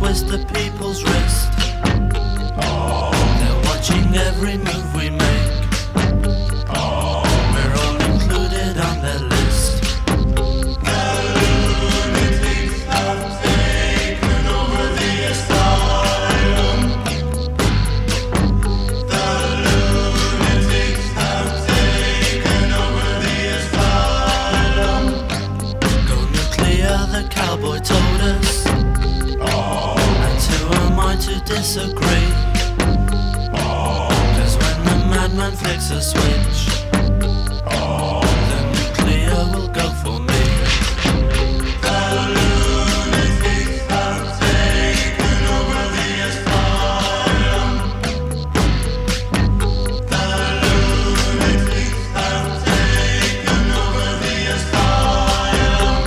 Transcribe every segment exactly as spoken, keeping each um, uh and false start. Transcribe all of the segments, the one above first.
twist the people's wrist. They're watching every move we make. We're all included on their list. The lunatics have taken over the asylum. The lunatics have taken over the asylum. Go nuclear, the cowboy told us. And who am I to disagree? Cause when the madman flicks a switch, the nuclear will go for me. The lunatics have taken over the asylum. The lunatics have taken over the asylum.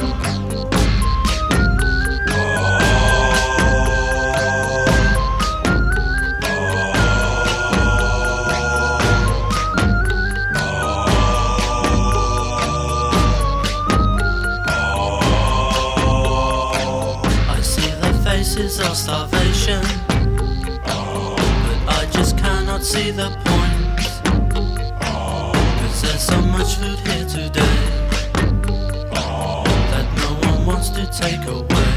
I see the faces of starvation, but I just cannot see the point. Cause there's so much food here today that no one wants to take away.